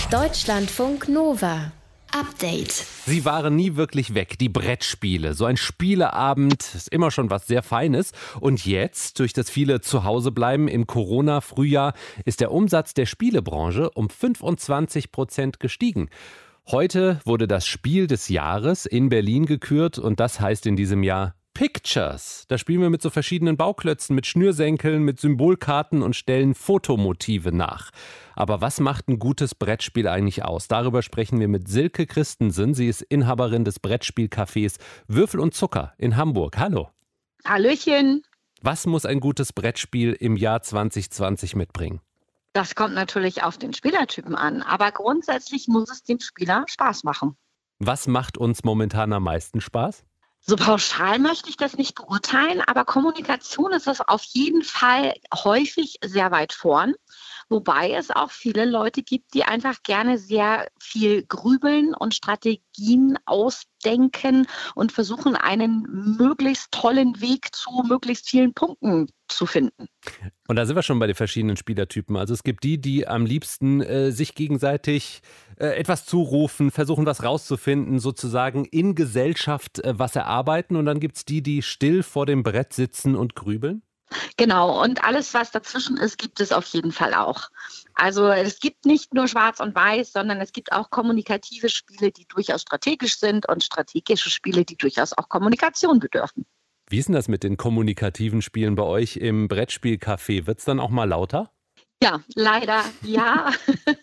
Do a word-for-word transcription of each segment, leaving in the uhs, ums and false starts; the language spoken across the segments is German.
Deutschlandfunk Nova. Update. Sie waren nie wirklich weg, die Brettspiele. So ein Spieleabend ist immer schon was sehr Feines. Und jetzt, durch das viele Zuhausebleiben im Corona-Frühjahr, ist der Umsatz der Spielebranche um fünfundzwanzig Prozent gestiegen. Heute wurde das Spiel des Jahres in Berlin gekürt und das heißt in diesem Jahr Pictures. Da spielen wir mit so verschiedenen Bauklötzen, mit Schnürsenkeln, mit Symbolkarten und stellen Fotomotive nach. Aber was macht ein gutes Brettspiel eigentlich aus? Darüber sprechen wir mit Silke Christensen. Sie ist Inhaberin des Brettspielcafés Würfel und Zucker in Hamburg. Hallo. Hallöchen. Was muss ein gutes Brettspiel im Jahr zwanzig zwanzig mitbringen? Das kommt natürlich auf den Spielertypen an, aber grundsätzlich muss es dem Spieler Spaß machen. Was macht uns momentan am meisten Spaß? So pauschal möchte ich das nicht beurteilen, aber Kommunikation ist das auf jeden Fall häufig sehr weit vorn. Wobei es auch viele Leute gibt, die einfach gerne sehr viel grübeln und Strategien ausdenken und versuchen, einen möglichst tollen Weg zu möglichst vielen Punkten zu finden. Und da sind wir schon bei den verschiedenen Spielertypen. Also es gibt die, die am liebsten äh, sich gegenseitig äh, etwas zurufen, versuchen was rauszufinden, sozusagen in Gesellschaft äh, was erarbeiten. Und dann gibt es die, die still vor dem Brett sitzen und grübeln. Genau, und alles, was dazwischen ist, gibt es auf jeden Fall auch. Also es gibt nicht nur Schwarz und Weiß, sondern es gibt auch kommunikative Spiele, die durchaus strategisch sind und strategische Spiele, die durchaus auch Kommunikation bedürfen. Wie ist denn das mit den kommunikativen Spielen bei euch im Brettspielcafé? Wird es dann auch mal lauter? Ja, leider ja.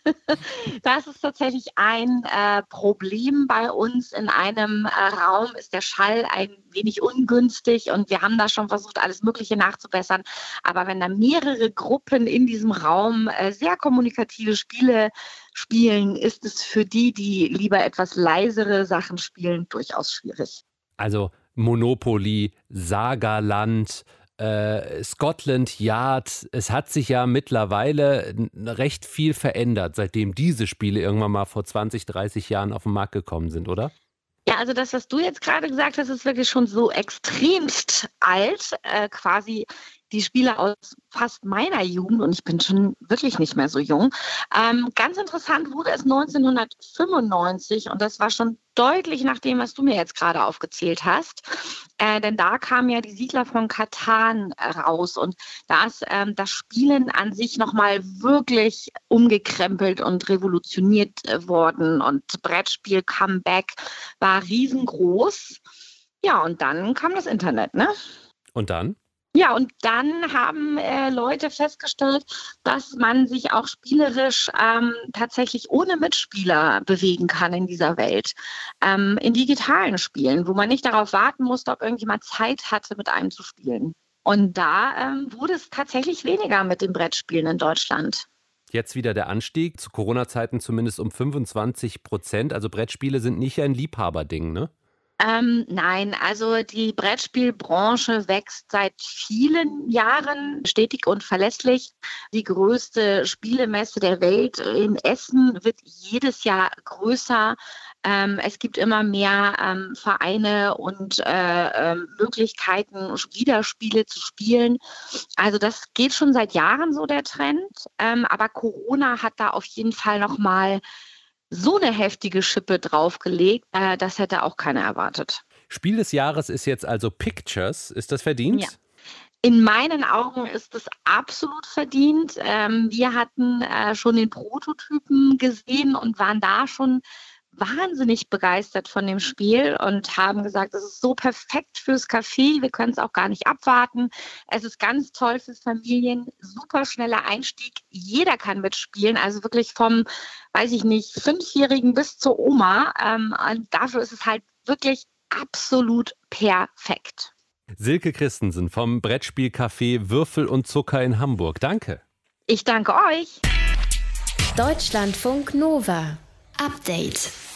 Das ist tatsächlich ein äh, Problem bei uns. In einem äh, Raum ist der Schall ein wenig ungünstig und wir haben da schon versucht, alles Mögliche nachzubessern. Aber wenn da mehrere Gruppen in diesem Raum äh, sehr kommunikative Spiele spielen, ist es für die, die lieber etwas leisere Sachen spielen, durchaus schwierig. Also Monopoly, Sagaland, Äh, Scotland Yard, es hat sich ja mittlerweile recht viel verändert, seitdem diese Spiele irgendwann mal vor zwanzig, dreißig Jahren auf den Markt gekommen sind, oder? Ja, also das, was du jetzt gerade gesagt hast, ist wirklich schon so extremst alt, äh, quasi die Spiele aus fast meiner Jugend und ich bin schon wirklich nicht mehr so jung. Ähm, ganz interessant wurde es neunzehnhundertfünfundneunzig und das war schon deutlich nach dem, was du mir jetzt gerade aufgezählt hast. Äh, denn da kamen ja die Siedler von Catan raus und da ist ähm, das Spielen an sich nochmal wirklich umgekrempelt und revolutioniert äh, worden und Brettspiel Comeback war riesengroß. Ja, und dann kam das Internet, ne? Und dann? Ja, und dann haben äh, Leute festgestellt, dass man sich auch spielerisch ähm, tatsächlich ohne Mitspieler bewegen kann in dieser Welt. Ähm, in digitalen Spielen, wo man nicht darauf warten musste, ob irgendjemand Zeit hatte, mit einem zu spielen. Und da ähm, wurde es tatsächlich weniger mit den Brettspielen in Deutschland. Jetzt wieder der Anstieg, zu Corona-Zeiten zumindest um fünfundzwanzig Prozent. Also Brettspiele sind nicht ein Liebhaberding, ne? Ähm, nein, also die Brettspielbranche wächst seit vielen Jahren stetig und verlässlich. Die größte Spielemesse der Welt in Essen wird jedes Jahr größer. Ähm, es gibt immer mehr ähm, Vereine und äh, äh, Möglichkeiten, wieder Spiele zu spielen. Also das geht schon seit Jahren so, der Trend. Ähm, aber Corona hat da auf jeden Fall nochmal so eine heftige Schippe draufgelegt, äh, das hätte auch keiner erwartet. Spiel des Jahres ist jetzt also Pictures. Ist das verdient? Ja. In meinen Augen ist es absolut verdient. Ähm, wir hatten äh, schon den Prototypen gesehen und waren da schon wahnsinnig begeistert von dem Spiel und haben gesagt, es ist so perfekt fürs Café, wir können es auch gar nicht abwarten. Es ist ganz toll für Familien, super schneller Einstieg, jeder kann mitspielen, also wirklich vom, weiß ich nicht, Fünfjährigen bis zur Oma. Ähm, und dafür ist es halt wirklich absolut perfekt. Silke Christensen vom Brettspielcafé Würfel und Zucker in Hamburg. Danke. Ich danke euch. Deutschlandfunk Nova. Update.